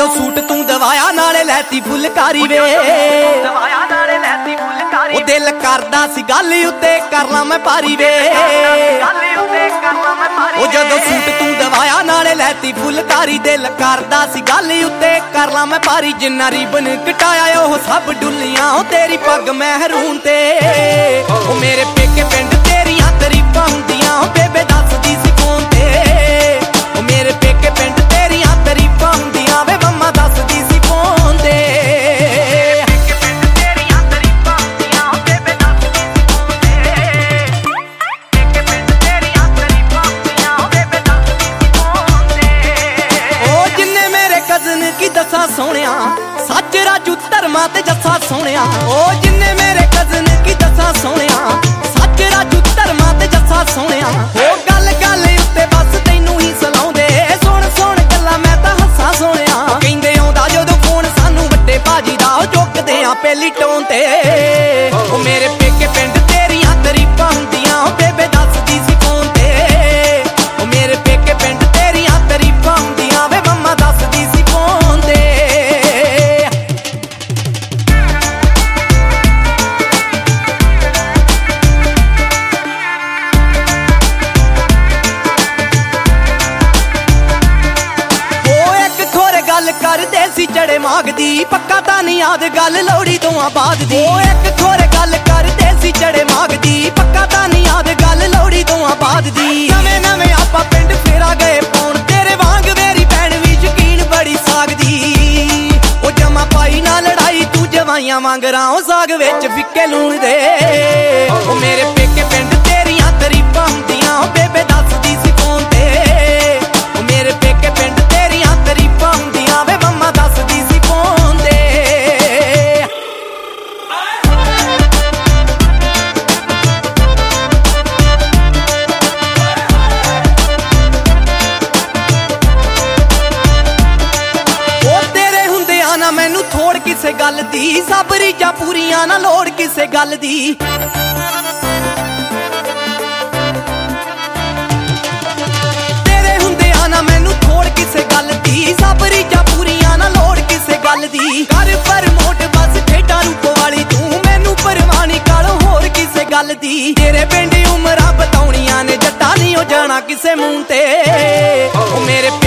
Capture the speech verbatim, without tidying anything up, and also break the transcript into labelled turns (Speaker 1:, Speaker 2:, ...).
Speaker 1: suit तू दवाया नाले लैती फुलकारी वे
Speaker 2: दवाया नाले लैती फुलकारी
Speaker 1: ओ दिल करदा सी गल उत्ते कर ला मैं पारी वे ओ जदों सूट तू दवाया नाले लैती फुलकारी दिल करदा सी गल उत्ते कर ला मैं पारी जिन्ना रिबन कटाया ओह सब डुल्लियां ओ तेरी पग महरून ते ओ मेरे पेके पिंड तेरियां तरीफां हुंदियां ओ बेबे दसदी सी फोन ते ओ मेरे पेके पिंड तेरियां तरीफां हुंदियां वे मम्मा दसदी सी फोन ते दसा सोनिया सच राजू धर्मा ते जस्सा सोनिया ओ जिन्ने मेरे कजन की दसा सोनिया सच राजू धर्मा ते जस्सा सोनिया ओ गल गल उत्ते बस तैनू ही सलाउंदे सुन सुन गल्लां मैं तां हस्सा सोनिया कहंदे आउंदा जदों फोन सानू वड्डे भाजी दा ओ चुकदे आ पहली टोन ते ओ मेरे पेके पिंड तेरियां तरीफां हुंदियां ओ बेबे दसदी सी फोन ते ओ मेरे पेके पिंड तेरियां तरीफां हुंदियां वे मम्मा दसदी सी फोन ते करदे सी चढ़े मागदी पक्का तां नहीं याद गल लोड़ी तो बाद दी ओ एक खोरे गल करदे सी चढ़े मागदी पक्का तां नहीं याद गल लोड़ी तो बाद दी नवे नवे आपा पिंड फेरा गए पौन तेरे वांग मेरी भैन भी यकीन बड़ी सागदी ओ जमा पाई ना लड़ाई तू जवाइयां वांग राओ साग विच फिक्के लूण दे ओ मेरे पेके पिंड तेरियां तरीफां हुंदियां ओ बेबे दसदी सी फोन ते ओ मेरे पेके पिंड तेरियां तरीफां हुंदियां वे मम्मा दसदी सी फोन ते ओ तेरे हुंदियां ना मैनू थोड़ किसे गल दी सब रीझां पूरियां ना लोड़ किसे गल दी तेरे हुंदियां ना मैनू थोड़ किसे गल दी सब रीझां पूरियां ना लोड़ किसे गल दी कर प्रमोट बस खेडां रूप वाली तू मैनू परवानी कर होर किसे गल दी तेरे पिंड उमरां बताउणियां ने जट्टा नहीं हो जाना किसे मूंह ते ओ मेरे